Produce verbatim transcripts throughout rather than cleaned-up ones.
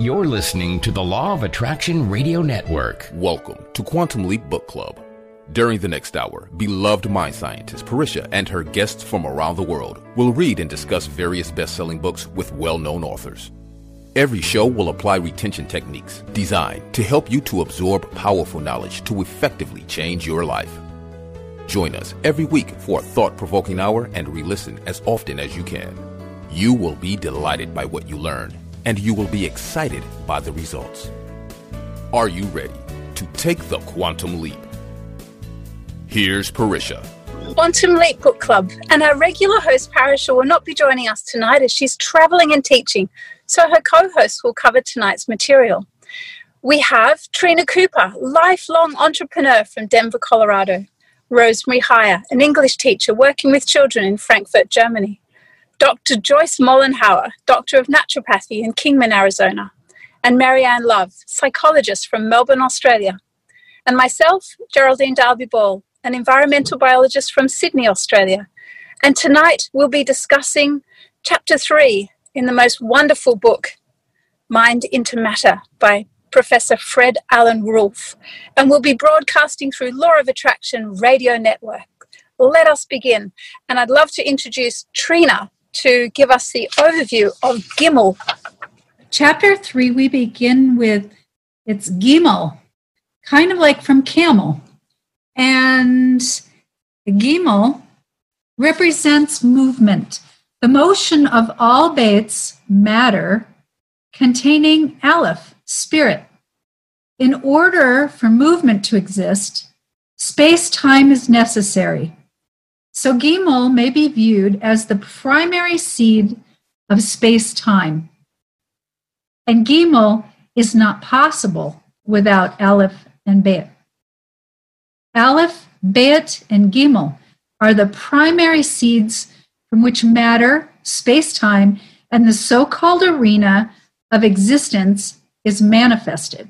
You're listening to the Law of Attraction Radio Network. Welcome to Quantum Leap Book Club. During the next hour, beloved mind scientist Parisha and her guests from around the world will read and discuss various best-selling books with well-known authors. Every show will apply retention techniques designed to help you to absorb powerful knowledge to effectively change your life. Join us every week for a thought-provoking hour and re-listen as often as you can. You will be delighted by what you learn, and you will be excited by the results. Are you ready to take the quantum leap? Here's Parisha. Quantum Leap Book Club, and our regular host Parisha will not be joining us tonight as she's traveling and teaching, so her co-host will cover tonight's material. We have Trina Cooper, lifelong entrepreneur from Denver, Colorado. Rosemary Heyer, an English teacher working with children in Frankfurt, Germany. Doctor Joyce Mollenhauer, Doctor of Naturopathy in Kingman, Arizona. And Marianne Love, psychologist from Melbourne, Australia. And myself, Geraldine Dalby-Ball, an environmental biologist from Sydney, Australia. And tonight we'll be discussing Chapter three in the most wonderful book, Mind into Matter, by Professor Fred Alan Wolf. And we'll be broadcasting through Law of Attraction Radio Network. Let us begin. And I'd love to introduce Trina to give us the overview of Gimel. Chapter three, we begin with, it's Gimel, kind of like from camel. And Gimel represents movement, the motion of all Bates, matter, containing Aleph, spirit. In order for movement to exist, space-time is necessary. So Gimel may be viewed as the primary seed of space-time. And Gimel is not possible without Aleph and Bet. Aleph, Bet, and Gimel are the primary seeds from which matter, space-time, and the so-called arena of existence is manifested.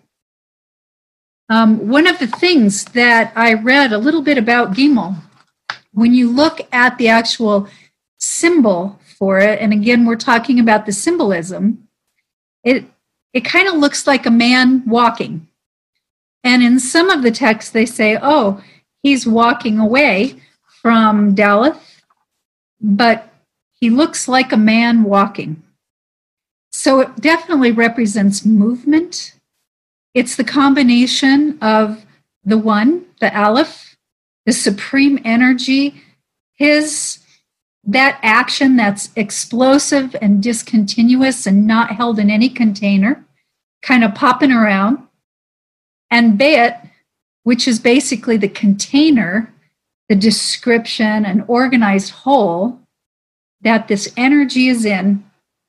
Um, one of the things that I read a little bit about Gimel, when you look at the actual symbol for it, and again, we're talking about the symbolism, it, it kind of looks like a man walking. And in some of the texts, they say, oh, he's walking away from Daleth, but he looks like a man walking. So it definitely represents movement. It's the combination of the one, the Aleph, the supreme energy, his, that action that's explosive and discontinuous and not held in any container, kind of popping around. And Bet, which is basically the container, the description, an organized whole that this energy is in.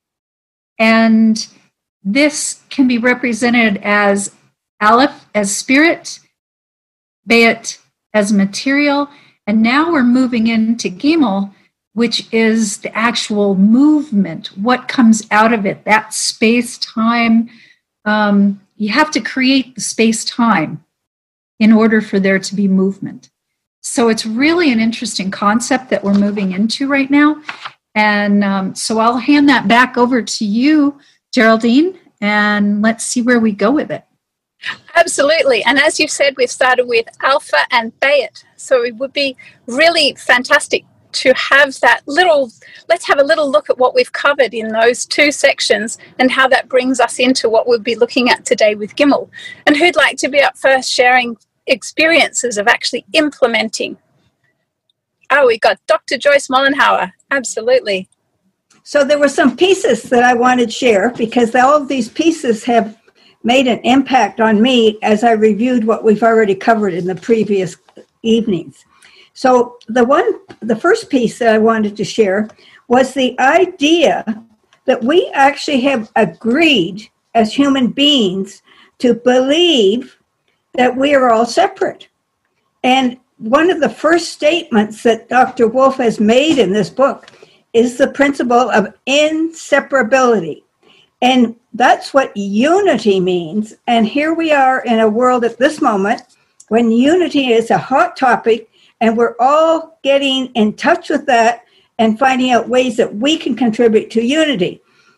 And this can be represented as Aleph as spirit, Bet as material, and now we're moving into Gimel, which is the actual movement, what comes out of it, that space-time. Um, you have to create the space-time in order for there to be movement. So it's really an interesting concept that we're moving into right now. And um, so I'll hand that back over to you, Geraldine, and let's see where we go with it. Absolutely. And as you said, we've started with Alpha and Bet. So it would be really fantastic to have that little, let's have a little look at what we've covered in those two sections and how that brings us into what we'll be looking at today with Gimel. And who'd like to be up first sharing experiences of actually implementing? Oh, we got Doctor Joyce Mollenhauer. Absolutely. So there were some pieces that I wanted to share because all of these pieces have made an impact on me as I reviewed what we've already covered in the previous evenings. So the one, the first piece that I wanted to share was the idea that we actually have agreed as human beings to believe that we are all separate. And one of the first statements that Doctor Wolf has made in this book is the principle of inseparability. And that's what unity means. And here we are in a world at this moment when unity is a hot topic, and we're all getting in touch with that and finding out ways that we can contribute to unity.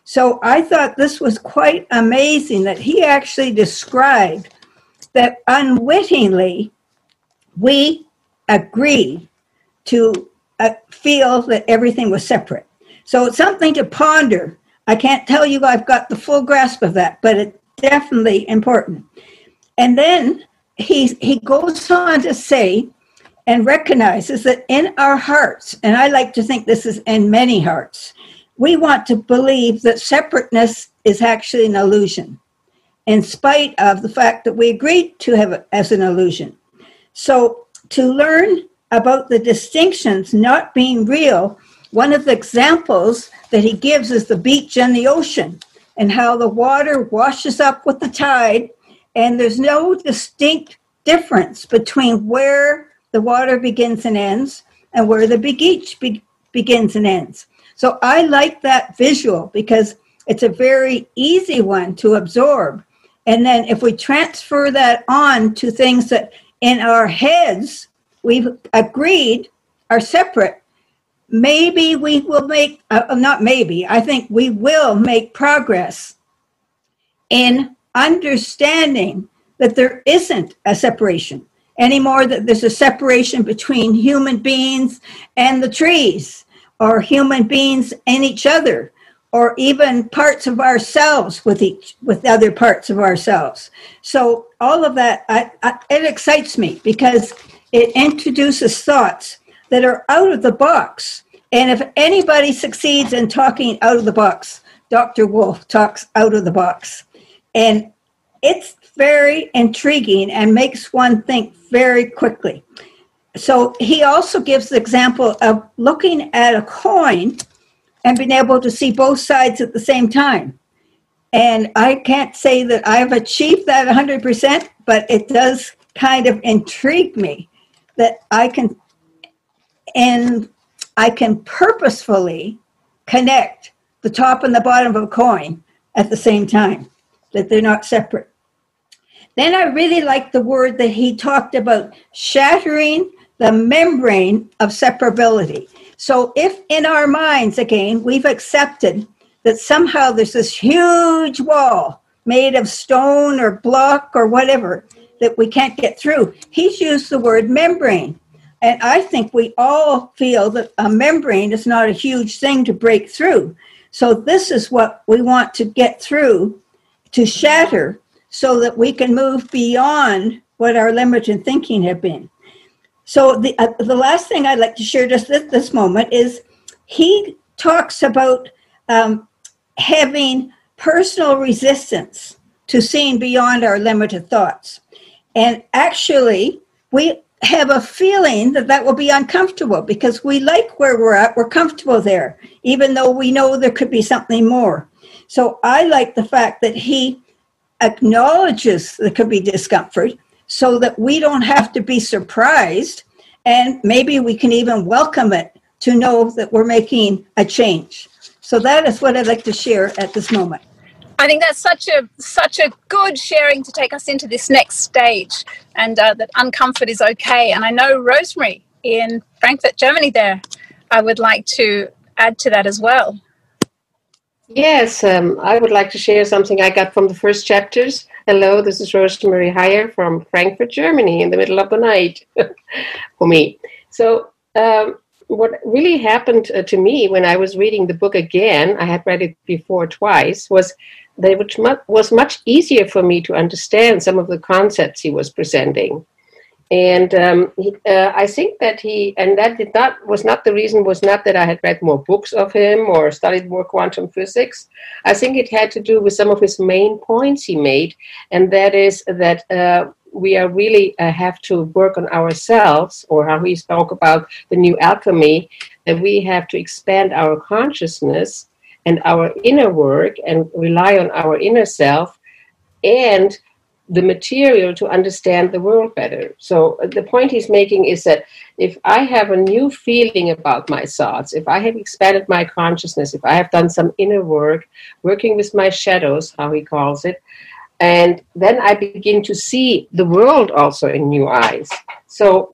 So I thought this was quite amazing that he actually described that unwittingly we agreed to uh, feel that everything was separate. So it's something to ponder. I can't tell you I've got the full grasp of that, but it's definitely important. And then he, he goes on to say and recognizes that in our hearts, and I like to think this is in many hearts, we want to believe that separateness is actually an illusion, in spite of the fact that we agreed to have it as an illusion. So to learn about the distinctions not being real, one of the examples that he gives is the beach and the ocean, and how the water washes up with the tide, and there's no distinct difference between where the water begins and ends and where the beach be- begins and ends. So I like that visual because it's a very easy one to absorb. And then if we transfer that on to things that in our heads we've agreed are separate, maybe we will make, uh, not maybe, I think we will make progress in understanding that there isn't a separation anymore, that there's a separation between human beings and the trees, or human beings and each other, or even parts of ourselves with each with other parts of ourselves. So all of that, I, I, it excites me because it introduces thoughts that are out of the box. And if anybody succeeds in talking out of the box, Doctor Wolf talks out of the box. And it's very intriguing and makes one think very quickly. So he also gives the example of looking at a coin and being able to see both sides at the same time. And I can't say that I've achieved that one hundred percent, but it does kind of intrigue me that I can, and I can purposefully connect the top and the bottom of a coin at the same time, that they're not separate. Then I really like the word that he talked about, shattering the membrane of separability. So if in our minds, again, we've accepted that somehow there's this huge wall made of stone or block or whatever that we can't get through, he's used the word membrane. And I think we all feel that a membrane is not a huge thing to break through. So this is what we want to get through, to shatter, so that we can move beyond what our limited thinking have been. So the uh, the last thing I'd like to share just at this moment is he talks about um, having personal resistance to seeing beyond our limited thoughts. And actually, we have a feeling that that will be uncomfortable because we like where we're at, we're comfortable there, even though we know there could be something more. So I like the fact that he acknowledges there could be discomfort so that we don't have to be surprised, and maybe we can even welcome it to know that we're making a change. So that is what I'd like to share at this moment. I think that's such a such a good sharing to take us into this next stage, and uh, that uncomfort is okay. And I know Rosemary in Frankfurt, Germany there, I would like to add to that as well. Yes, um, I would like to share something I got from the first chapters. Hello, this is Rosemary Heyer from Frankfurt, Germany, in the middle of the night for me. So um, what really happened uh, to me when I was reading the book again, I had read it before twice, was that it was much easier for me to understand some of the concepts he was presenting. And um, he, uh, I think that he, and that did not, was not the reason, was not that I had read more books of him or studied more quantum physics. I think it had to do with some of his main points he made, and that is that uh, we are really uh, have to work on ourselves, or how he spoke about the new alchemy, that we have to expand our consciousness and our inner work and rely on our inner self and the material to understand the world better. So the point he's making is that if I have a new feeling about my thoughts, if I have expanded my consciousness, if I have done some inner work, working with my shadows, how he calls it, and then I begin to see the world also in new eyes. So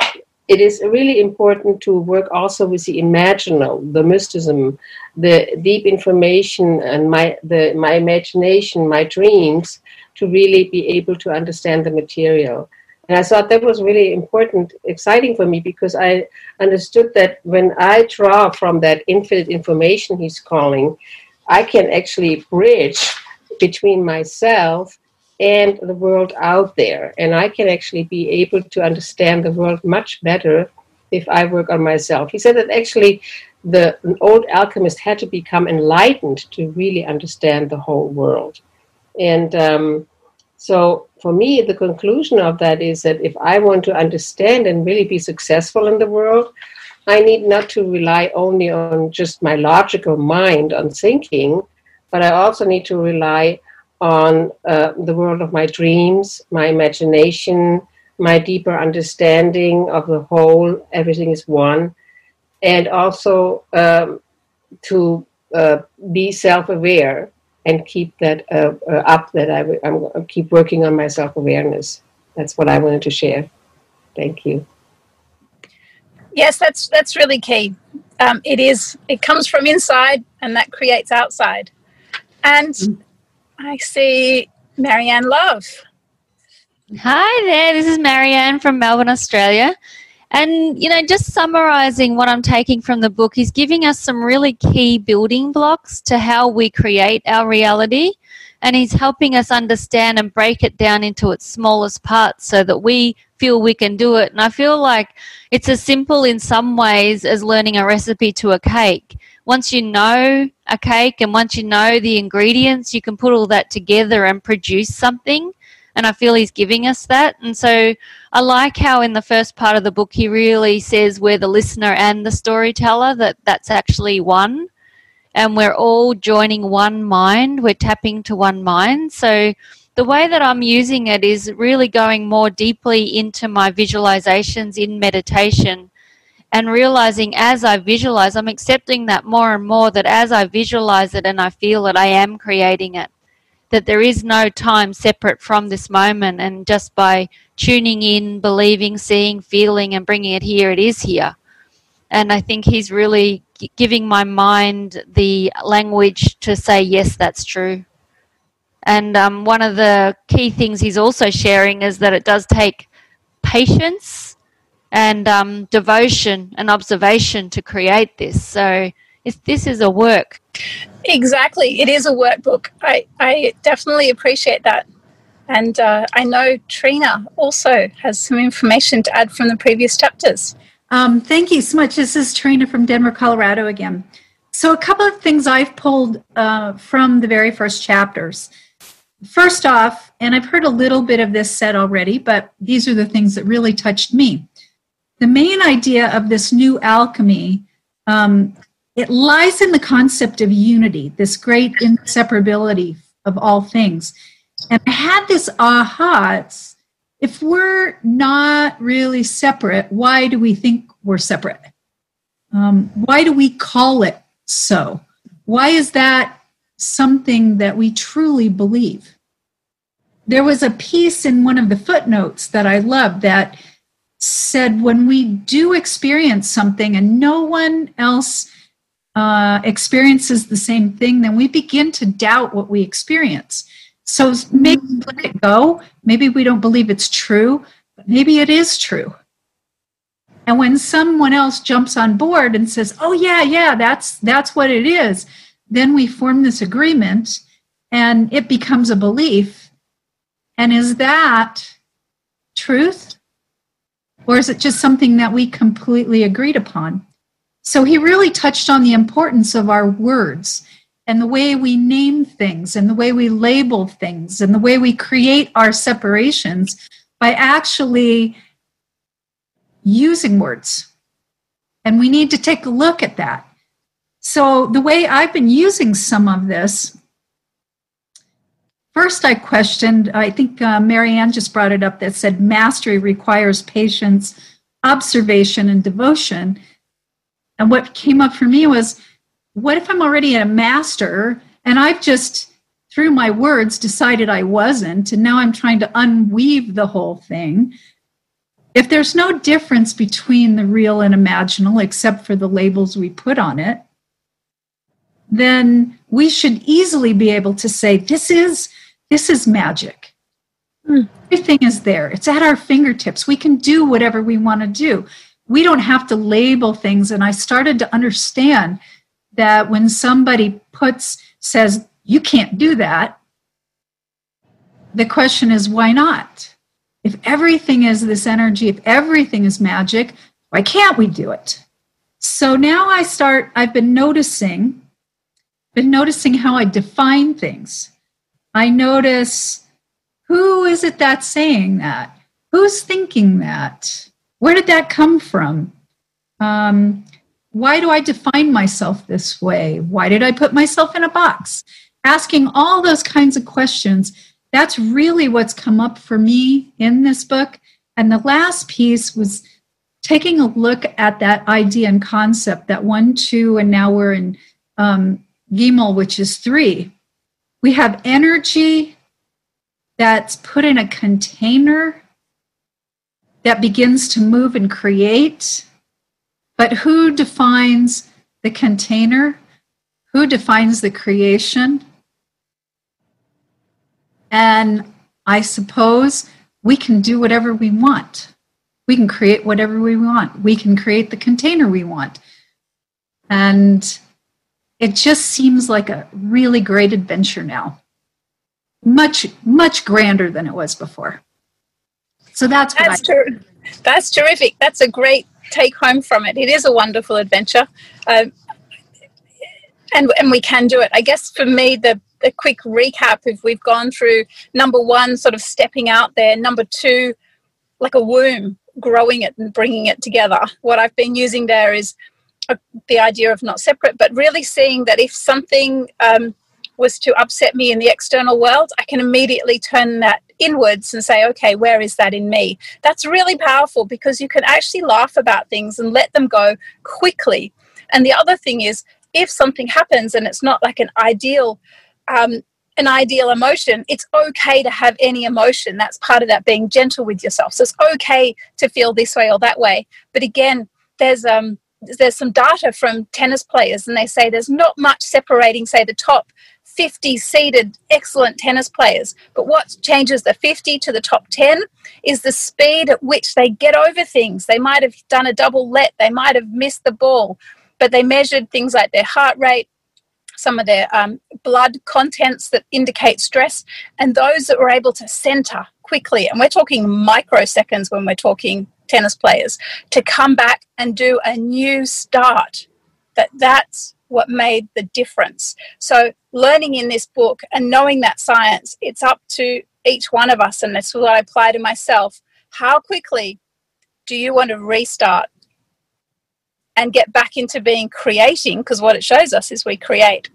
it is really important to work also with the imaginal, the mysticism, the deep information, and my the my imagination, my dreams, to really be able to understand the material. And I thought that was really important, exciting for me, because I understood that when I draw from that infinite information he's calling, I can actually bridge between myself and the world out there. And I can actually be able to understand the world much better if I work on myself. He said that actually the an old alchemist had to become enlightened to really understand the whole world. And um, so for me, the conclusion of that is that if I want to understand and really be successful in the world, I need not to rely only on just my logical mind, on thinking, but I also need to rely on uh, the world of my dreams, my imagination, my deeper understanding of the whole, everything is one, and also um, to uh, be self-aware and keep that uh, uh, up, that I w- I'm, I'll keep working on my self-awareness. That's what I wanted to share. Thank you. Yes, that's that's really key. Um, it is. It comes from inside, and that creates outside. And I see Marianne Love. Hi there, this is Marianne from Melbourne, Australia. And, you know, just summarising what I'm taking from the book is giving us some really key building blocks to how we create our reality. And he's helping us understand and break it down into its smallest parts so that we feel we can do it. And I feel like it's as simple in some ways as learning a recipe to a cake. Once you know a cake and once you know the ingredients, you can put all that together and produce something. And I feel he's giving us that. And so I like how in the first part of the book he really says we're the listener and the storyteller, that that's actually one. And we're all joining one mind. We're tapping to one mind. So the way that I'm using it is really going more deeply into my visualizations in meditation and realizing as I visualize, I'm accepting that more and more, that as I visualize it and I feel it, I am creating it. That there is no time separate from this moment, and just by tuning in, believing, seeing, feeling, and bringing it here, it is here. And I think he's really giving my mind the language to say, yes, that's true. And um, one of the key things he's also sharing is that it does take patience and um, devotion and observation to create this. So it's, this is a work. Exactly. It is a workbook. I, I definitely appreciate that. And uh, I know Trina also has some information to add from the previous chapters. Um, thank you so much. This is Trina from Denver, Colorado again. So a couple of things I've pulled uh, from the very first chapters. First off, and I've heard a little bit of this said already, but these are the things that really touched me. The main idea of this new alchemy, um, it lies in the concept of unity, this great inseparability of all things. And I had this aha, it's, if we're not really separate, why do we think we're separate? Um, why do we call it so? Why is that something that we truly believe? There was a piece in one of the footnotes that I loved that said when we do experience something and no one else uh, experiences the same thing, then we begin to doubt what we experience. So maybe let it go. Maybe we don't believe it's true, but maybe it is true. And when someone else jumps on board and says, oh, yeah, yeah, that's that's what it is, then we form this agreement and it becomes a belief. And is that truth? Or is it just something that we completely agreed upon? So he really touched on the importance of our words and the way we name things and the way we label things and the way we create our separations by actually using words. And we need to take a look at that. So the way I've been using some of this, first I questioned, I think uh, Marianne just brought it up, that said mastery requires patience, observation, and devotion. And what came up for me was, what if I'm already a master and I've just, through my words, decided I wasn't, and now I'm trying to unweave the whole thing? If there's no difference between the real and imaginal, except for the labels we put on it, then we should easily be able to say, this is, this is magic. Mm. Everything is there. It's at our fingertips. We can do whatever we want to do. We don't have to label things. And I started to understand that when somebody puts, says, you can't do that, the question is, why not? If everything is this energy, if everything is magic, why can't we do it? So now I start, I've been noticing, been noticing how I define things. I notice, who is it that's saying that? Who's thinking that? Where did that come from? Um, why do I define myself this way? Why did I put myself in a box? Asking all those kinds of questions. That's really what's come up for me in this book. And the last piece was taking a look at that idea and concept, that one, two, and now we're in um, Gimel, which is three. We have energy that's put in a container that begins to move and create. But who defines the container? Who defines the creation? And I suppose we can do whatever we want. We can create whatever we want. We can create the container we want. And it just seems like a really great adventure now. Much, much grander than it was before. So that's what that's, I ter- that's terrific. That's a great take home from it. It is a wonderful adventure. Um, and, and we can do it. I guess for me, the a quick recap, if we've gone through number one, sort of stepping out there, number two, like a womb, growing it and bringing it together. What I've been using there is uh, the idea of not separate, but really seeing that if something um, was to upset me in the external world, I can immediately turn that inwards and say, okay, where is that in me? That's really powerful because you can actually laugh about things and let them go quickly. And the other thing is, if something happens and it's not like an ideal Um, an ideal emotion, it's okay to have any emotion. That's part of that, being gentle with yourself. So it's okay to feel this way or that way. But again, there's um there's some data from tennis players, and they say there's not much separating, say, the top fifty seeded excellent tennis players. But what changes the fifty to the top ten is the speed at which they get over things. They might have done a double let, they might have missed the ball, but they measured things like their heart rate, some of their um, blood contents that indicate stress, and those that were able to center quickly, and we're talking microseconds when we're talking tennis players, to come back and do a new start, that that's what made the difference. So learning in this book and knowing that science, it's up to each one of us, and that's what I apply to myself. How quickly do you want to restart and get back into being creating? Because what it shows us is we create.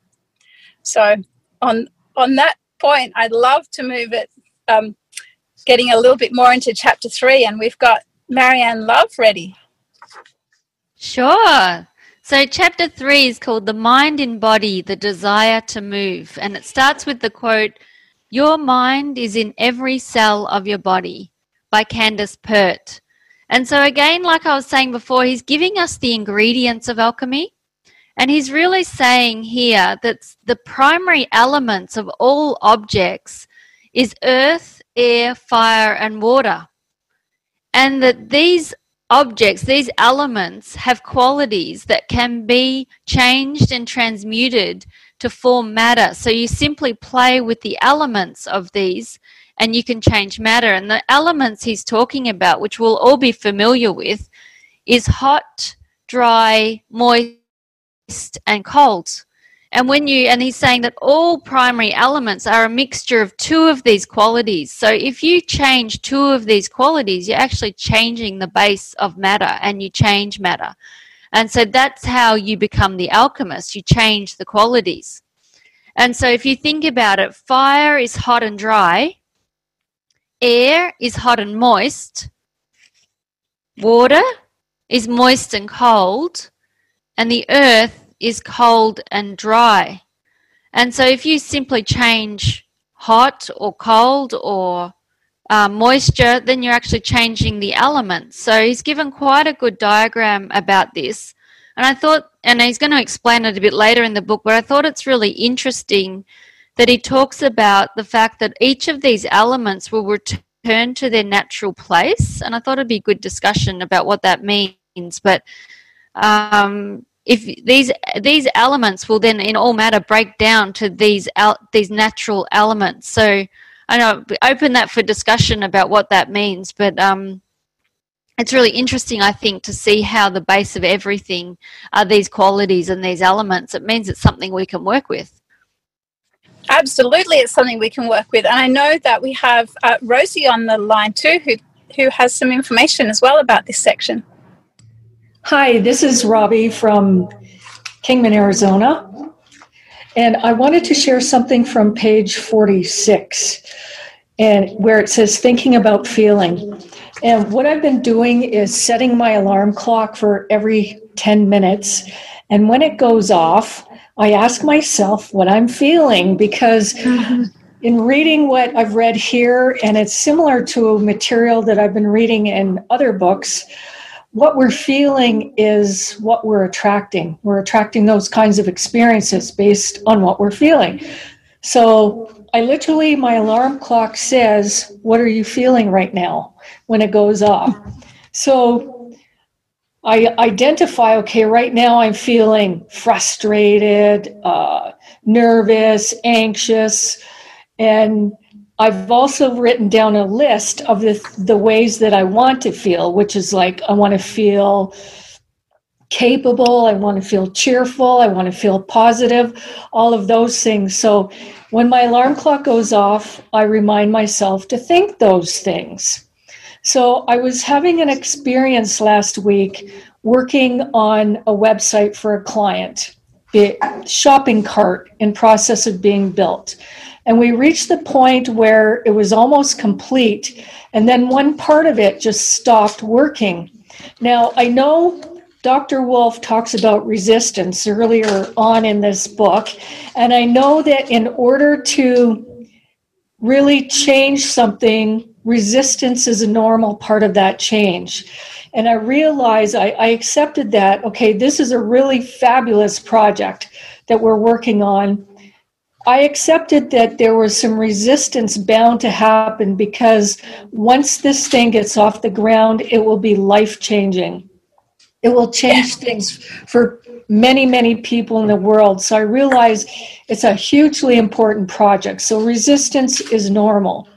So on on that point, I'd love to move it, um, getting a little bit more into chapter three, and we've got Marianne Love ready. Sure. So chapter three is called The Mind in Body, the Desire to Move. And it starts with the quote, "Your mind is in every cell of your body," by Candace Pert. And so again, like I was saying before, he's giving us the ingredients of alchemy. And he's really saying here that the primary elements of all objects is earth, air, fire, and water. And that these objects, these elements, have qualities that can be changed and transmuted to form matter. So you simply play with the elements of these and you can change matter. And the elements he's talking about, which we'll all be familiar with, is hot, dry, moist, and cold. And when you, and he's saying that all primary elements are a mixture of two of these qualities. So if you change two of these qualities, you're actually changing the base of matter, and you change matter. And so that's how you become the alchemist. You change the qualities. And so if you think about it, fire is hot and dry. Air is hot and moist. Water is moist and cold. And the earth is cold and dry. And so if you simply change hot or cold or uh, moisture, then you're actually changing the elements. So he's given quite a good diagram about this. And I thought, and he's going to explain it a bit later in the book, but I thought it's really interesting that he talks about the fact that each of these elements will return to their natural place. And I thought it'd be a good discussion about what that means. But um, if these these elements will then in all matter break down to these these natural elements. So I know open that for discussion about what that means, but um, it's really interesting, I think, to see how the base of everything are these qualities and these elements. It means it's something we can work with. Absolutely, it's something we can work with. And I know that we have uh, Rosie on the line too, who, who has some information as well about this section. Hi, this is Robbie from Kingman, Arizona. And I wanted to share something from page forty-six, and where it says thinking about feeling. And what I've been doing is setting my alarm clock for every ten minutes. And when it goes off, I ask myself what I'm feeling, because mm-hmm. in reading what I've read here, and it's similar to a material that I've been reading in other books, what we're feeling is what we're attracting. We're attracting those kinds of experiences based on what we're feeling. So I literally, my alarm clock says, what are you feeling right now when it goes off? So I identify, okay, right now I'm feeling frustrated, uh, nervous, anxious, and I've also written down a list of the the ways that I want to feel, which is like I want to feel capable, I want to feel cheerful, I want to feel positive, all of those things. So when my alarm clock goes off, I remind myself to think those things. So I was having an experience last week working on a website for a client, the shopping cart in process of being built. And we reached the point where it was almost complete, and then one part of it just stopped working. Now, I know Doctor Wolf talks about resistance earlier on in this book, and I know that in order to really change something, resistance is a normal part of that change. And I realized, I, I accepted that, okay, this is a really fabulous project that we're working on. I accepted that there was some resistance bound to happen, because once this thing gets off the ground, it will be life-changing. It will change things for many, many people in the world. So I realize it's a hugely important project. So resistance is normal.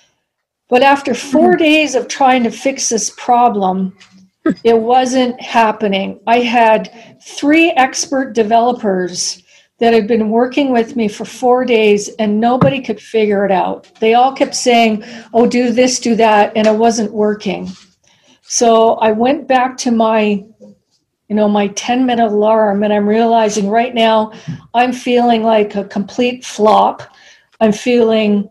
But after four days of trying to fix this problem, it wasn't happening. I had three expert developers that had been working with me for four days, and nobody could figure it out. They all kept saying, oh, do this, do that, and it wasn't working. So I went back to my, you know, my ten-minute alarm, and I'm realizing right now I'm feeling like a complete flop. I'm feeling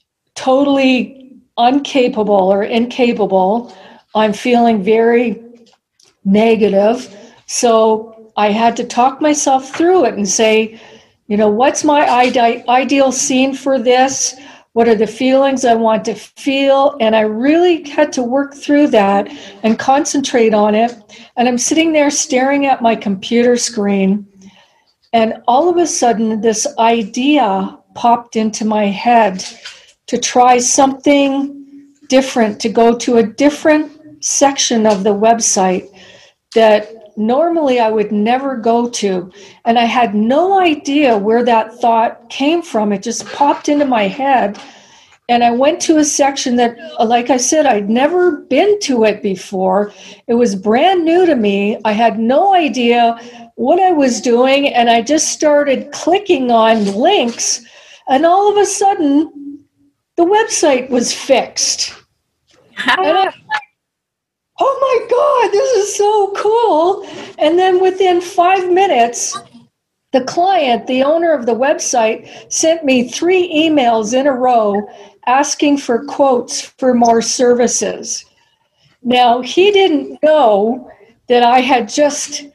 totally incapable or incapable. I'm feeling very negative. So I had to talk myself through it and say, you know, what's my ide- ideal scene for this? What are the feelings I want to feel? And I really had to work through that and concentrate on it. And I'm sitting there staring at my computer screen, and all of a sudden this idea popped into my head to try something different, to go to a different section of the website that normally I would never go to. And I had no idea where that thought came from. It just popped into my head. And I went to a section that, like I said, I'd never been to it before. It was brand new to me. I had no idea what I was doing. And I just started clicking on links. And all of a sudden, the website was fixed. And I, oh my God, this is so cool. And then within five minutes, the client, the owner of the website, sent me three emails in a row asking for quotes for more services. Now, he didn't know that I had just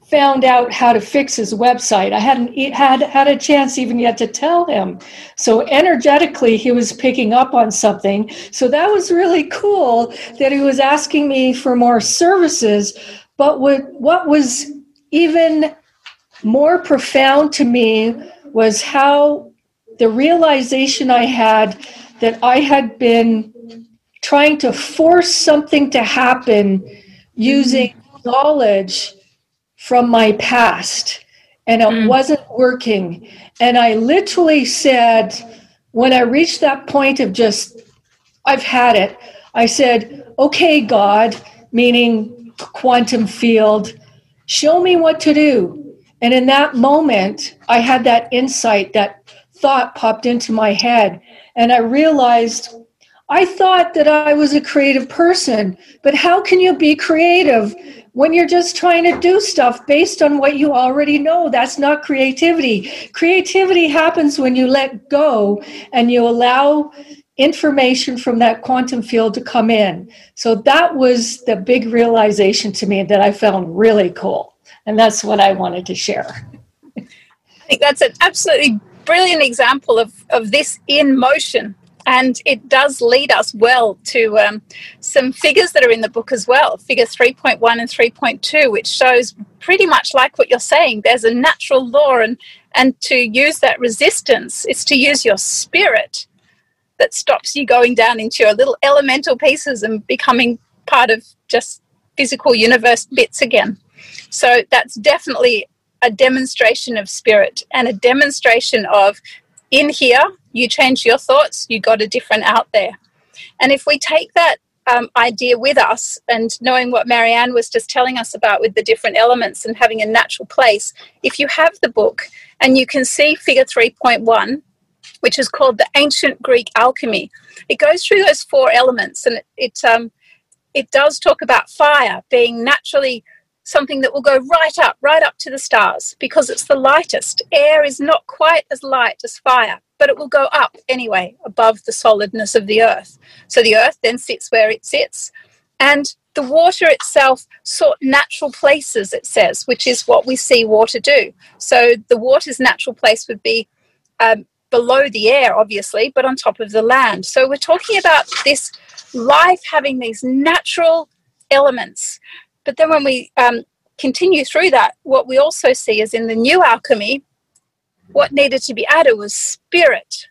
found out how to fix his website. I hadn't e- had had a chance even yet to tell him. So energetically, he was picking up on something. So that was really cool that he was asking me for more services. But what, what was even more profound to me was how the realization I had that I had been trying to force something to happen using knowledge from my past, and it mm. wasn't working. And I literally said, when I reached that point of just, I've had it, I said, okay, God, meaning quantum field, show me what to do. And in that moment, I had that insight, that thought popped into my head, and I realized I thought that I was a creative person, but how can you be creative when you're just trying to do stuff based on what you already know? That's not creativity. Creativity happens when you let go and you allow information from that quantum field to come in. So that was the big realization to me that I found really cool. And that's what I wanted to share. I think that's an absolutely brilliant example of, of this in motion. And it does lead us well to um, some figures that are in the book as well, figure three point one and three point two, which shows pretty much like what you're saying. There's a natural law, and, and to use that resistance, it's to use your spirit that stops you going down into your little elemental pieces and becoming part of just physical universe bits again. So that's definitely a demonstration of spirit and a demonstration of in here, you change your thoughts, you got a different out there. And if we take that um, idea with us, and knowing what Marianne was just telling us about with the different elements and having a natural place, if you have the book and you can see figure three point one, which is called the Ancient Greek Alchemy, it goes through those four elements, and it, it, um, it does talk about fire being naturally something that will go right up, right up to the stars because it's the lightest. Air is not quite as light as fire, but it will go up anyway above the solidness of the earth. So the earth then sits where it sits. And the water itself sought natural places, it says, which is what we see water do. So the water's natural place would be um, below the air, obviously, but on top of the land. So we're talking about this life having these natural elements. But then when we um, continue through that, what we also see is in the new alchemy, what needed to be added was spirit,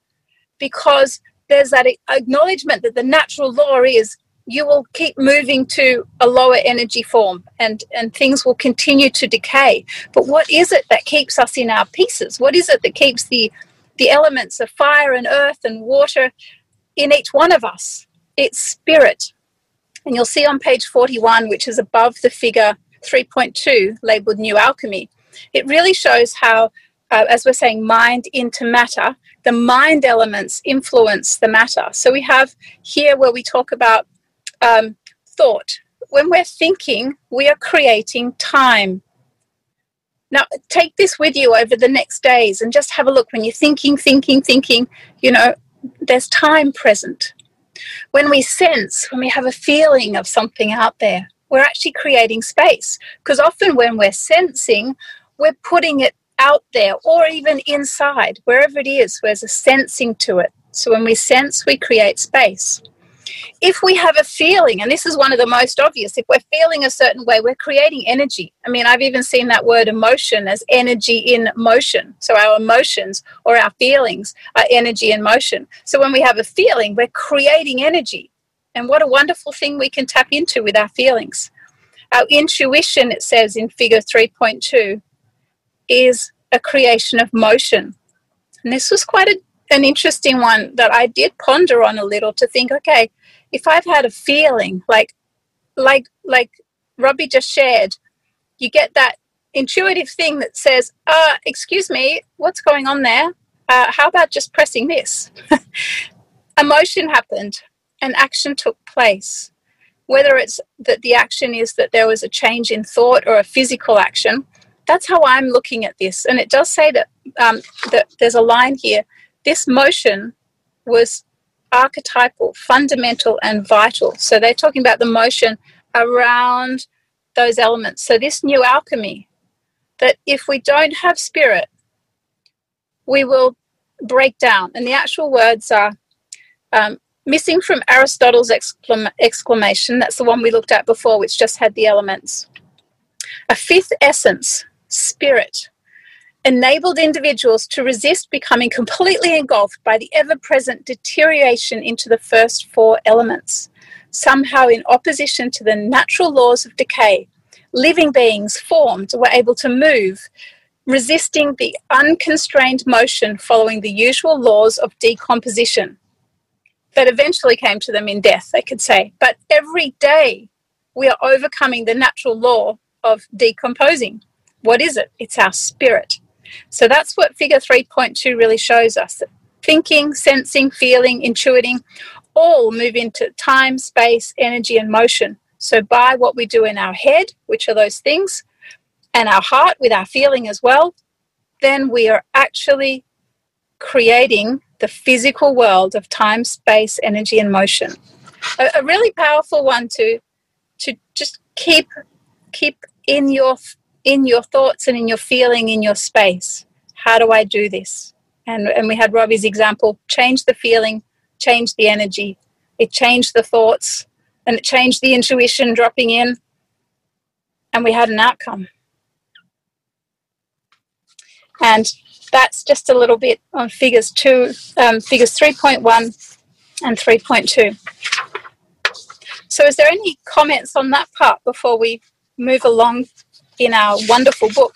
because there's that acknowledgement that the natural law is you will keep moving to a lower energy form and, and things will continue to decay. But what is it that keeps us in our pieces? What is it that keeps the, the elements of fire and earth and water in each one of us? It's spirit. And you'll see on page forty-one, which is above the figure three point two, labeled New Alchemy, it really shows how, uh, as we're saying, mind into matter, the mind elements influence the matter. So we have here where we talk about um, thought. When we're thinking, we are creating time. Now, take this with you over the next days and just have a look. When you're thinking, thinking, thinking, you know, there's time present. When we sense, when we have a feeling of something out there, we're actually creating space. Because often when we're sensing, we're putting it out there or even inside, wherever it is, there's a sensing to it. So when we sense, we create space. If we have a feeling, and this is one of the most obvious, if we're feeling a certain way, we're creating energy. I mean, I've even seen that word emotion as energy in motion. So our emotions or our feelings are energy in motion. So when we have a feeling, we're creating energy. And what a wonderful thing we can tap into with our feelings. Our intuition, it says in figure three point two, is a creation of motion. And this was quite a, an interesting one that I did ponder on a little to think, okay, if I've had a feeling like, like, like Robbie just shared, you get that intuitive thing that says, uh, excuse me, what's going on there? Uh, how about just pressing this? Emotion happened and action took place. Whether it's that the action is that there was a change in thought or a physical action, that's how I'm looking at this. And it does say that, um, that there's a line here, this motion was archetypal, fundamental, and vital. So they're talking about the motion around those elements. So this new alchemy, that if we don't have spirit, we will break down. And the actual words are um, missing from Aristotle's exclam- exclamation. That's the one we looked at before, which just had the elements. A fifth essence, spirit, enabled individuals to resist becoming completely engulfed by the ever-present deterioration into the first four elements. Somehow in opposition to the natural laws of decay, living beings formed were able to move, resisting the unconstrained motion following the usual laws of decomposition that eventually came to them in death, they could say. But every day we are overcoming the natural law of decomposing. What is it? It's our spirit. So that's what figure three point two really shows us, that thinking, sensing, feeling, intuiting, all move into time, space, energy, and motion. So by what we do in our head, which are those things, and our heart with our feeling as well, then we are actually creating the physical world of time, space, energy, and motion. A, a really powerful one to to just keep keep in your in your thoughts and in your feeling, in your space. How do I do this? And and we had Robbie's example, change the feeling, change the energy. It changed the thoughts, and it changed the intuition dropping in, and we had an outcome. And that's just a little bit on figures two, um, figures three point one and three point two. So is there any comments on that part before we move along in our wonderful book?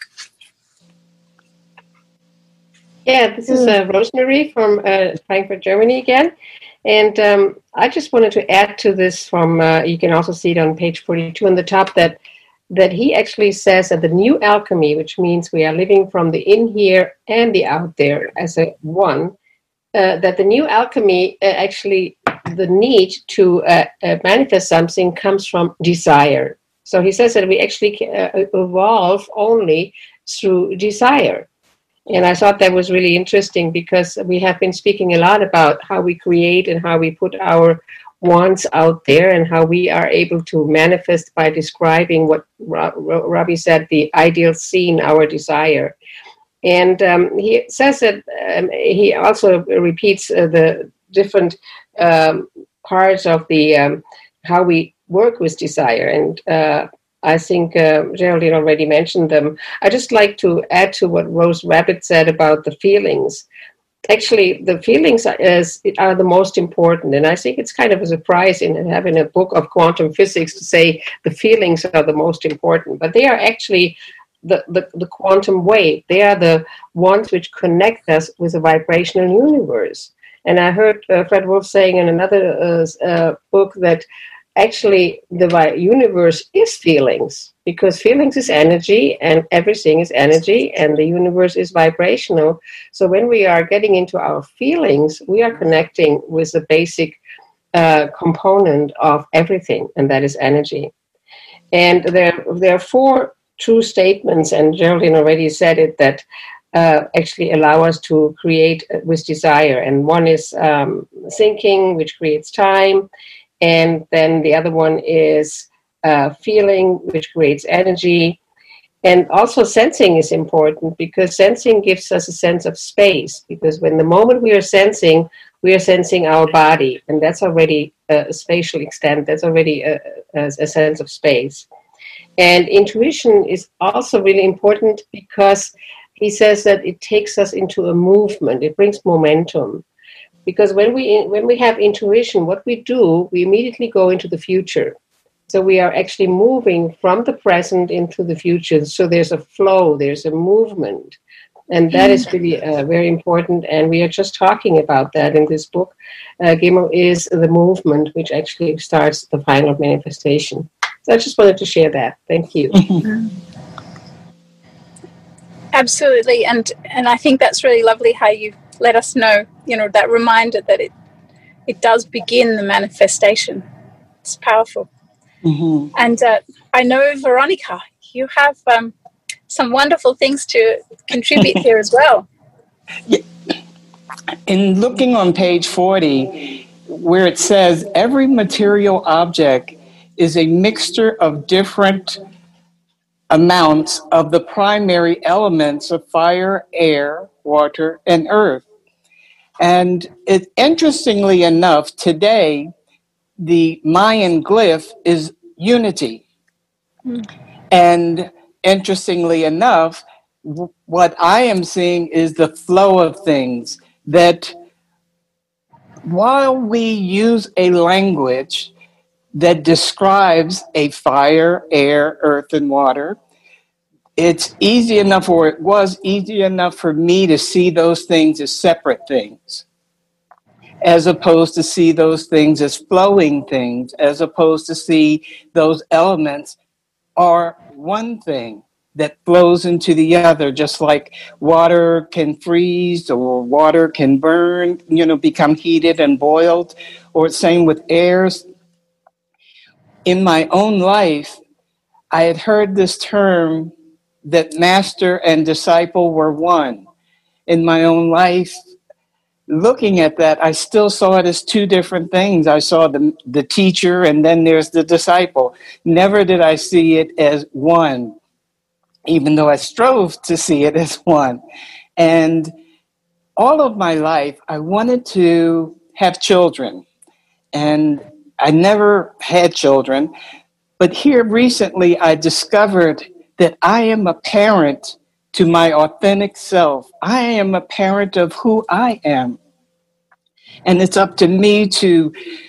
Yeah, this is uh, Rosemary from uh, Frankfurt, Germany again. And um, I just wanted to add to this from, uh, you can also see it on page forty-two on the top, that that he actually says that the new alchemy, which means we are living from the in here and the out there as a one, uh, that the new alchemy uh, actually, the need to uh, uh, manifest something comes from desire. So he says that we actually uh, evolve only through desire. And I thought that was really interesting, because we have been speaking a lot about how we create and how we put our wants out there, and how we are able to manifest by describing what Robbie said, the ideal scene, our desire. And um, he says that um, he also repeats uh, the different um, parts of the um, how we work with desire. And uh, I think uh, Geraldine already mentioned them. I just like to add to what Rose Rabbit said about the feelings. Actually, the feelings are, is, are the most important. And I think it's kind of a surprise in having a book of quantum physics to say the feelings are the most important. But they are actually the, the, the quantum wave. They are the ones which connect us with the vibrational universe. And I heard uh, Fred Wolf saying in another uh, uh, book that actually the universe is feelings, because feelings is energy, and everything is energy, and the universe is vibrational. So when we are getting into our feelings, we are connecting with the basic uh, component of everything, and that is energy. And there, there are four true statements, and Geraldine already said it, that uh, actually allow us to create with desire. And one is um, thinking, which creates time. And then the other one is uh, feeling, which creates energy. And also sensing is important, because sensing gives us a sense of space. Because when the moment we are sensing, we are sensing our body. And that's already a spatial extent. That's already a, a, a sense of space. And intuition is also really important, because he says that it takes us into a movement. It brings momentum. Because when we when we have intuition, what we do, we immediately go into the future. So we are actually moving from the present into the future. So there's a flow, there's a movement. And that is really uh, very important. And we are just talking about that in this book. Uh, Gemo is the movement which actually starts the final manifestation. So I just wanted to share that. Thank you. Absolutely. And and I think that's really lovely how you let us know, you know, that reminder that it it does begin the manifestation. It's powerful. Mm-hmm. And uh, I know, Veronica, you have um, some wonderful things to contribute here as well. Yeah. In looking on page forty, where it says every material object is a mixture of different amounts of the primary elements of fire, air, water, and earth. And it, interestingly enough, today, the Mayan glyph is unity. Mm. And interestingly enough, w- what I am seeing is the flow of things, that while we use a language that describes a fire, air, earth, and water, it's easy enough, or it was easy enough for me to see those things as separate things, as opposed to see those things as flowing things, as opposed to see those elements are one thing that flows into the other, just like water can freeze or water can burn, you know, become heated and boiled, or same with airs. In my own life, I had heard this term that master and disciple were one. In my own life, looking at that, I still saw it as two different things. I saw the, the teacher, and then there's the disciple. Never did I see it as one, even though I strove to see it as one. And all of my life, I wanted to have children, and I never had children. But here recently, I discovered that I am a parent to my authentic self. I am a parent of who I am. And it's up to me to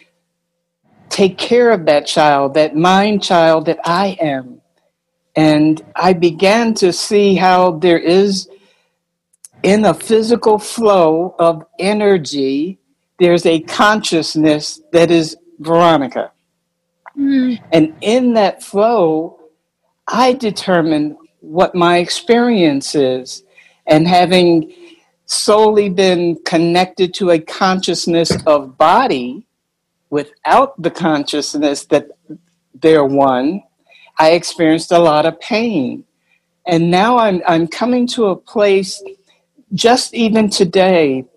take care of that child, that mind child that I am. And I began to see how there is, in a physical flow of energy, there's a consciousness that is Veronica. Mm. And in that flow, I determine what my experience is. And having solely been connected to a consciousness of body without the consciousness that they're one, I experienced a lot of pain. And now I'm I'm coming to a place, just even today,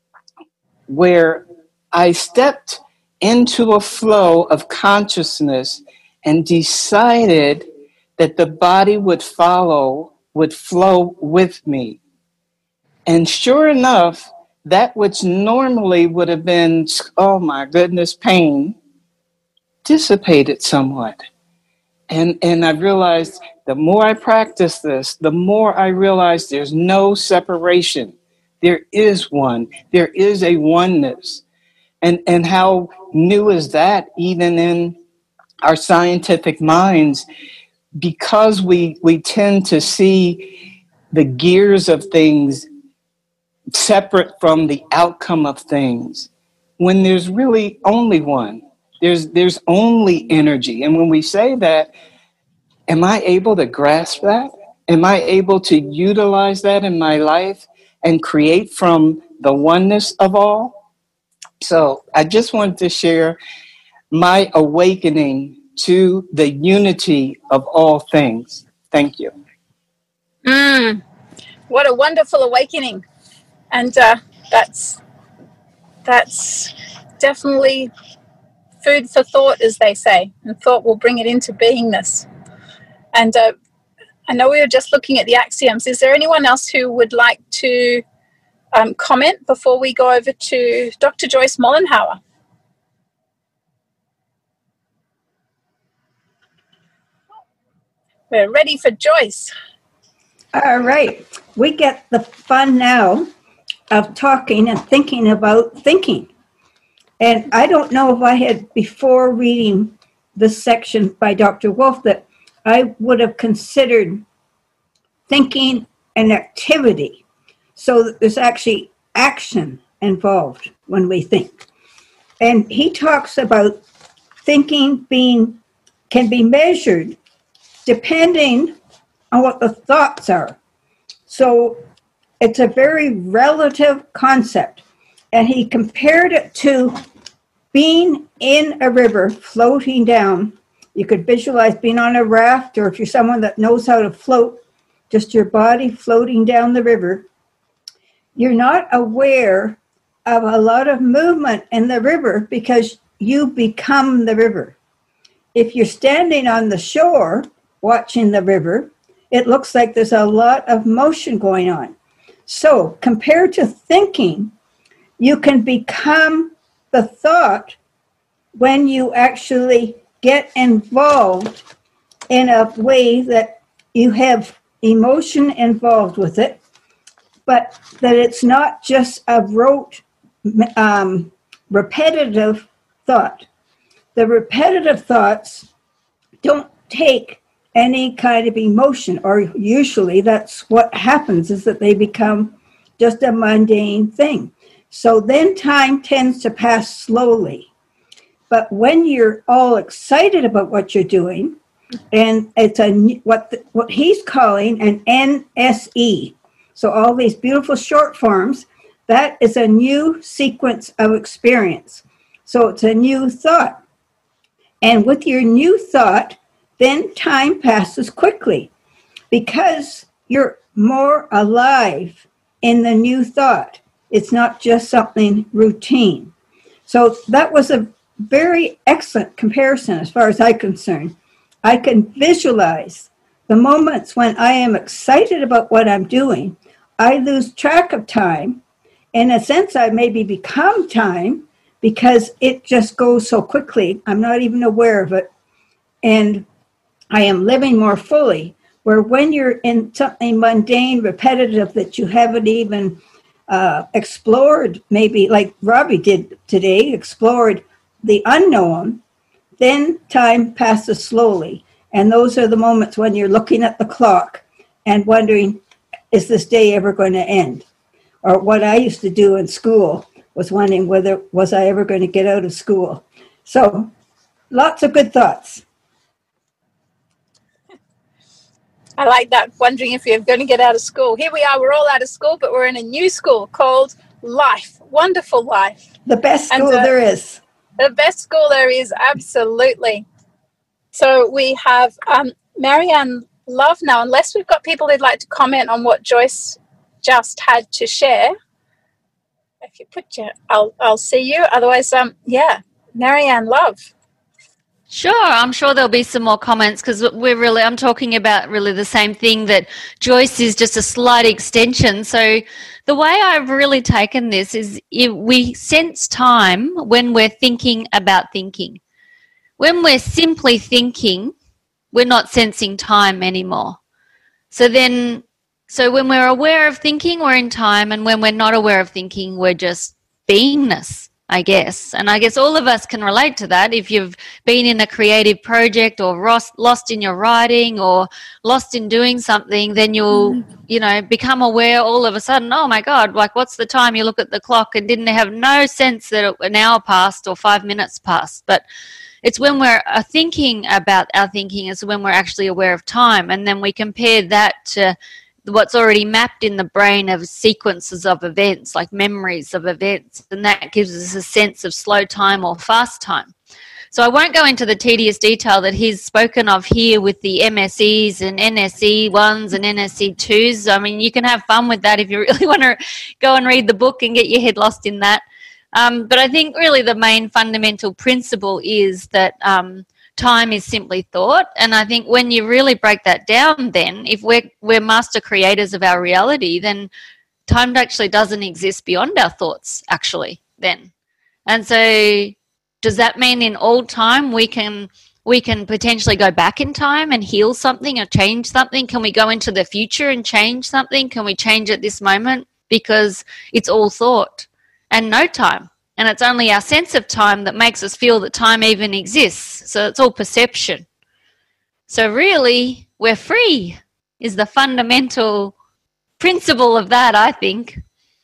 where I stepped into a flow of consciousness and decided that the body would follow, would flow with me. And sure enough, that which normally would have been, oh my goodness, pain, dissipated somewhat. And and I realized the more I practice this, the more I realize there's no separation. There is one. There is a oneness. And and how new is that, even in our scientific minds, because we, we tend to see the gears of things separate from the outcome of things, when there's really only one. There's there's only energy. And when we say that, am I able to grasp that? Am I able to utilize that in my life and create from the oneness of all? So I just wanted to share my awakening to the unity of all things. Thank you. Mm, what a wonderful awakening. And uh, that's that's definitely food for thought, as they say, and thought will bring it into beingness. And uh, I know we were just looking at the axioms. Is there anyone else who would like to um, comment before we go over to Doctor Joyce Mollenhauer? We're ready for Joyce. All right. We get the fun now of talking and thinking about thinking. And I don't know if I had, before reading this section by Doctor Wolf, that I would have considered thinking an activity. So there's actually action involved when we think. And he talks about thinking being can be measured depending on what the thoughts are. So it's a very relative concept. And he compared it to being in a river floating down. You could visualize being on a raft, or if you're someone that knows how to float, just your body floating down the river. You're not aware of a lot of movement in the river because you become the river. If you're standing on the shore watching the river, it looks like there's a lot of motion going on. So compared to thinking, you can become the thought when you actually get involved in a way that you have emotion involved with it, but that it's not just a rote, um, repetitive thought. The repetitive thoughts don't take any kind of emotion, or usually that's what happens, is that they become just a mundane thing. So then time tends to pass slowly. But when you're all excited about what you're doing, and it's a what the, what he's calling an N S E, so all these beautiful short forms, that is a new sequence of experience. So it's a new thought. And with your new thought, then time passes quickly because you're more alive in the new thought. It's not just something routine. So that was a very excellent comparison as far as I'm concerned. I can visualize the moments when I am excited about what I'm doing. I lose track of time. In a sense, I maybe become time because it just goes so quickly. I'm not even aware of it. And I am living more fully, where when you're in something mundane, repetitive, that you haven't even uh, explored, maybe like Robbie did today, explored the unknown, then time passes slowly. And those are the moments when you're looking at the clock and wondering, is this day ever going to end? Or what I used to do in school was wondering whether was I ever going to get out of school. So lots of good thoughts. I like that, wondering if you're going to get out of school. Here we are, we're all out of school, but we're in a new school called Life. Wonderful Life. The best school and, uh, there is. The best school there is, absolutely. So we have um, Marianne Love now, unless we've got people who'd like to comment on what Joyce just had to share. If you put your, I'll, I'll see you. Otherwise, um, yeah, Marianne Love. Sure, I'm sure there'll be some more comments because we're really, I'm talking about really the same thing, that Joyce is just a slight extension. So the way I've really taken this is if we sense time when we're thinking about thinking. When we're simply thinking, we're not sensing time anymore. So then, so when we're aware of thinking, we're in time, and when we're not aware of thinking, we're just beingness, I guess. And I guess all of us can relate to that. If you've been in a creative project or lost, lost in your writing or lost in doing something, then you'll, mm. you know, become aware all of a sudden, oh my God, like what's the time? You look at the clock and didn't have no sense that an hour passed or five minutes passed. But it's when we're thinking about our thinking is when we're actually aware of time. And then we compare that to what's already mapped in the brain of sequences of events, like memories of events, and that gives us a sense of slow time or fast time. So I won't go into the tedious detail that he's spoken of here with the M S Es and N S E ones and N S E twos. I mean, you can have fun with that if you really want to go and read the book and get your head lost in that. Um, but I think really the main fundamental principle is that um, time is simply thought. And I think when you really break that down, then if we're, we're master creators of our reality, then time actually doesn't exist beyond our thoughts, actually, then. And so does that mean in all time we can we can potentially go back in time and heal something or change something? Can we go into the future and change something? Can we change at this moment? Because it's all thought and no time. And it's only our sense of time that makes us feel that time even exists. So it's all perception. So really, we're free is the fundamental principle of that, I think.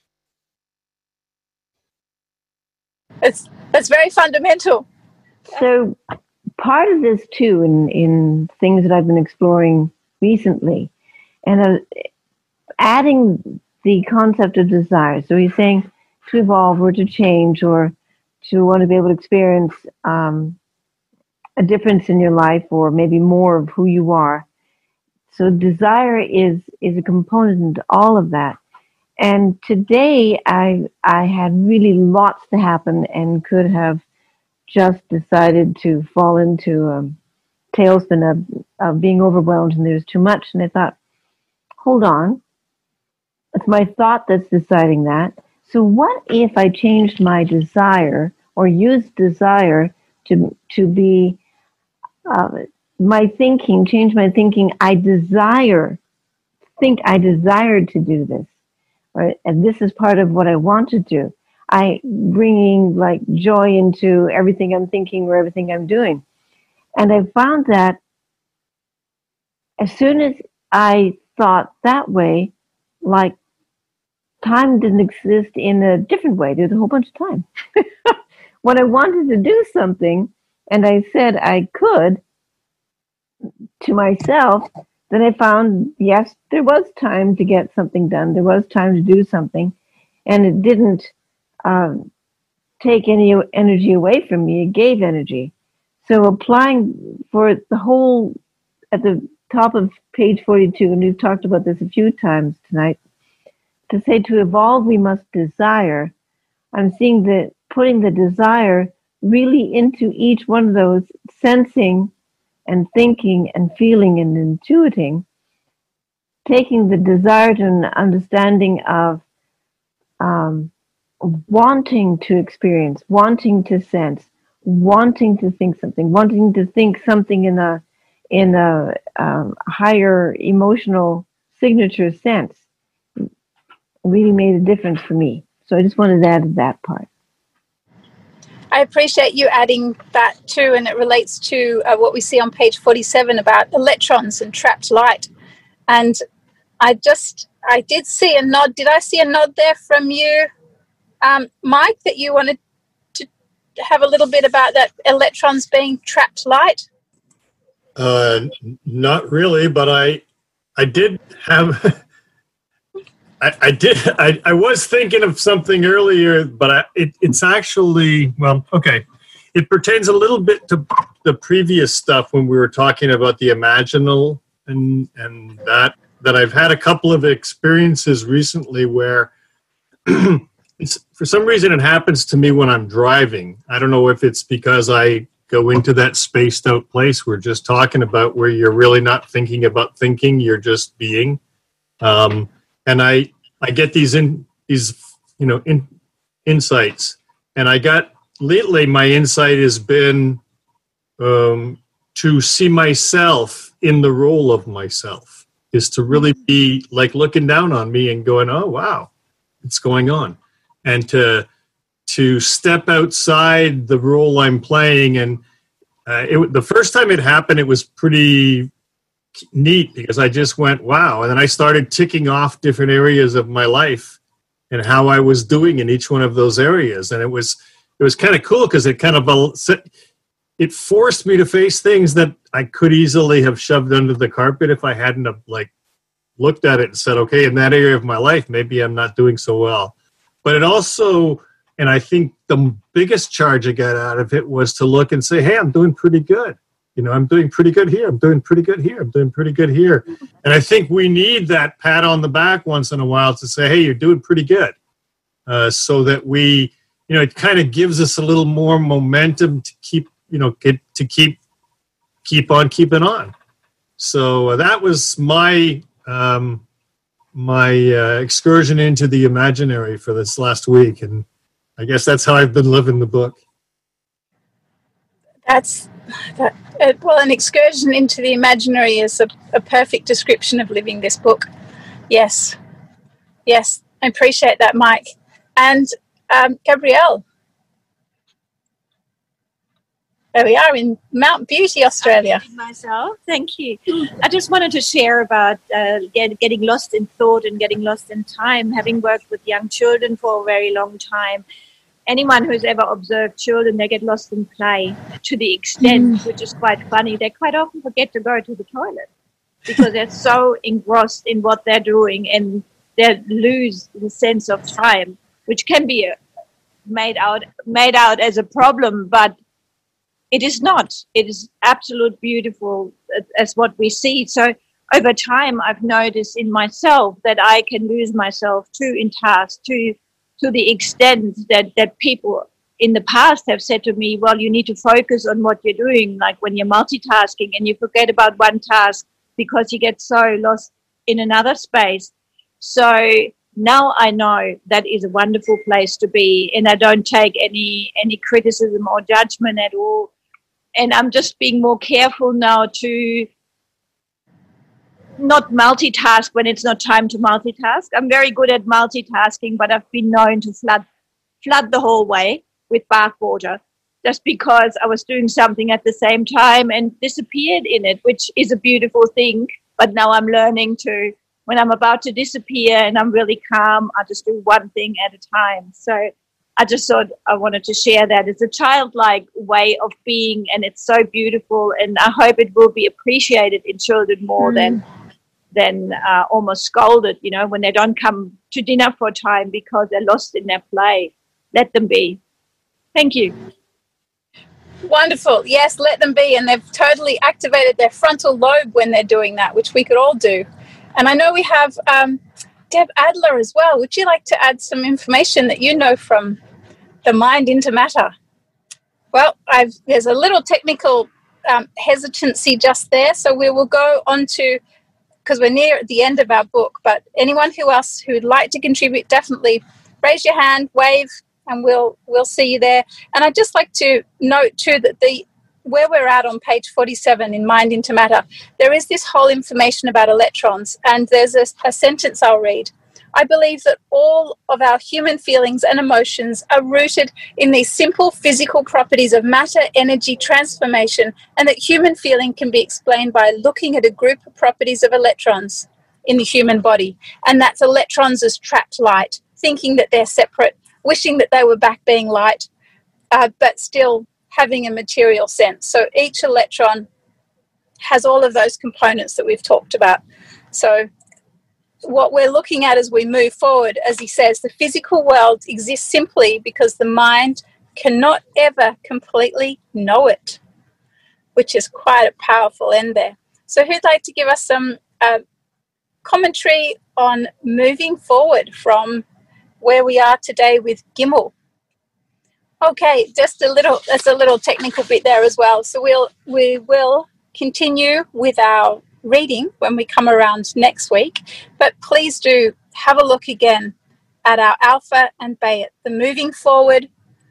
It's, it's very fundamental. So part of this, too, in, in things that I've been exploring recently, and uh, adding the concept of desire. So he's saying to evolve or to change or to want to be able to experience um, a difference in your life or maybe more of who you are. So desire is is a component to all of that. And today I I had really lots to happen and could have just decided to fall into um, tailspin of, of being overwhelmed and there's too much. And I thought, hold on, it's my thought that's deciding that. So what if I changed my desire or used desire to to be uh, my thinking, change my thinking, I desire, think I desired to do this, right? And this is part of what I want to do. I bringing like joy into everything I'm thinking or everything I'm doing. And I found that as soon as I thought that way, like time didn't exist in a different way. There's a whole bunch of time. When I wanted to do something and I said I could to myself, then I found, yes, there was time to get something done. There was time to do something. And it didn't um, take any energy away from me. It gave energy. So applying for the whole, at the top of page forty-two, and we've talked about this a few times tonight, to say to evolve, we must desire. I'm seeing that putting the desire really into each one of those, sensing and thinking and feeling and intuiting, taking the desire to an understanding of um, wanting to experience, wanting to sense, wanting to think something, wanting to think something in a in a um, higher emotional signature sense, really made a difference for me. So I just wanted to add that part. I appreciate you adding that too, and it relates to uh, what we see on page forty-seven about electrons and trapped light. And I just, I did see a nod. Did I see a nod there from you, um, Mike, that you wanted to have a little bit about that electrons being trapped light? Uh, not really, but I, I did have... I, I did. I, I was thinking of something earlier, but I, it, it's actually, well, okay. It pertains a little bit to the previous stuff when we were talking about the imaginal and and that, that I've had a couple of experiences recently where it's, for some reason it happens to me when I'm driving. I don't know if it's because I go into that spaced out place we're just talking about where you're really not thinking about thinking, you're just being. Um, And I, I get these in these you know in, insights, and I got lately my insight has been um, to see myself in the role of myself, is to really be like looking down on me and going, oh wow, what's going on, and to to step outside the role I'm playing. And uh, it, the first time it happened, it was pretty neat because I just went, wow. And then I started ticking off different areas of my life and how I was doing in each one of those areas. And it was, it was kind of cool because it kind of, it forced me to face things that I could easily have shoved under the carpet if I hadn't have like looked at it and said, okay, in that area of my life, maybe I'm not doing so well. But it also, and I think the biggest charge I got out of it was to look and say, hey, I'm doing pretty good. You know, I'm doing pretty good here. I'm doing pretty good here. I'm doing pretty good here. And I think we need that pat on the back once in a while to say, hey, you're doing pretty good. Uh, so that we, you know, it kind of gives us a little more momentum to keep, you know, get, to keep, keep on keeping on. So uh, that was my, um, my uh, excursion into the imaginary for this last week. And I guess that's how I've been living the book. That's, that, uh, well, an excursion into the imaginary is a, a perfect description of living this book. Yes. Yes, I appreciate that, Mike. And um, Gabrielle. There we are in Mount Beauty, Australia. Myself, thank you. I just wanted to share about uh, get, getting lost in thought and getting lost in time, having worked with young children for a very long time. Anyone who's ever observed children, they get lost in play to the extent, mm. which is quite funny, they quite often forget to go to the toilet because they're so engrossed in what they're doing and they lose the sense of time, which can be made out made out as a problem, but it is not. It is absolute beautiful as what we see. So over time, I've noticed in myself that I can lose myself too in tasks, too to the extent that, that people in the past have said to me, well, you need to focus on what you're doing, like when you're multitasking and you forget about one task because you get so lost in another space. So now I know that is a wonderful place to be, and I don't take any any criticism or judgment at all. And I'm just being more careful now to not multitask when it's not time to multitask. I'm very good at multitasking, but I've been known to flood flood the whole way with bathwater just because I was doing something at the same time and disappeared in it, which is a beautiful thing. But now I'm learning to, when I'm about to disappear and I'm really calm, I just do one thing at a time. So I just thought I wanted to share that. It's a childlike way of being, and it's so beautiful, and I hope it will be appreciated in children more mm. than than uh, almost scolded, you know, when they don't come to dinner for time because they're lost in their play. Let them be. Thank you. Wonderful. Yes, let them be. And they've totally activated their frontal lobe when they're doing that, which we could all do. And I know we have um, Deb Adler as well. Would you like to add some information that you know from the mind into matter? Well, I've, there's a little technical um, hesitancy just there. So we will go on to, because we're near the end of our book, but anyone who else who would like to contribute, definitely raise your hand, wave, and we'll we'll see you there. And I'd just like to note too that the where we're at on page forty-seven in Mind into Matter, there is this whole information about electrons, and there's a, a sentence I'll read. I believe that all of our human feelings and emotions are rooted in these simple physical properties of matter, energy, transformation, and that human feeling can be explained by looking at a group of properties of electrons in the human body, and that's electrons as trapped light, thinking that they're separate, wishing that they were back being light, uh, but still having a material sense. So each electron has all of those components that we've talked about. So what we're looking at as we move forward, as he says, the physical world exists simply because the mind cannot ever completely know it, which is quite a powerful end there. So who'd like to give us some uh, commentary on moving forward from where we are today with Gimel? Okay, just a little, that's a little technical bit there as well. So we'll, we will continue with our reading when we come around next week, but please do have a look again at our Alpha and Bayit, the moving forward,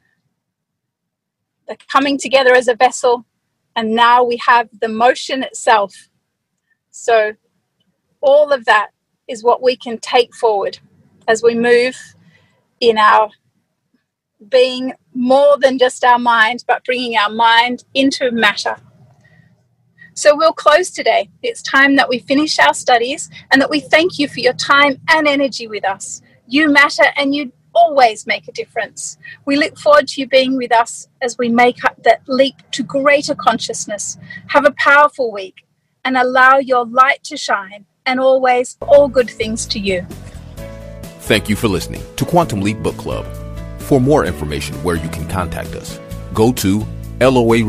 the coming together as a vessel, and now we have the motion itself. So all of that is what we can take forward as we move in our being more than just our mind, but bringing our mind into matter. So we'll close today. It's time that we finish our studies and that we thank you for your time and energy with us. You matter and you always make a difference. We look forward to you being with us as we make up that leap to greater consciousness. Have a powerful week and allow your light to shine, and always all good things to you. Thank you for listening to Quantum Leap Book Club. For more information where you can contact us, go to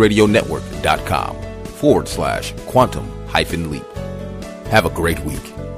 loaradionetwork.com forward slash quantum hyphen leap. Have a great week.